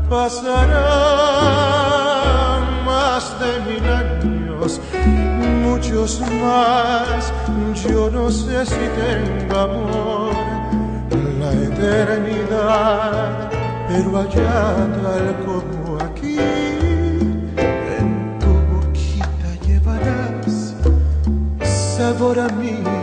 Pasarán más de 1000 años, muchos más. Yo no sé si tenga amor la eternidad, pero allá tal como aquí, en tu boquita llevarás sabor a mí.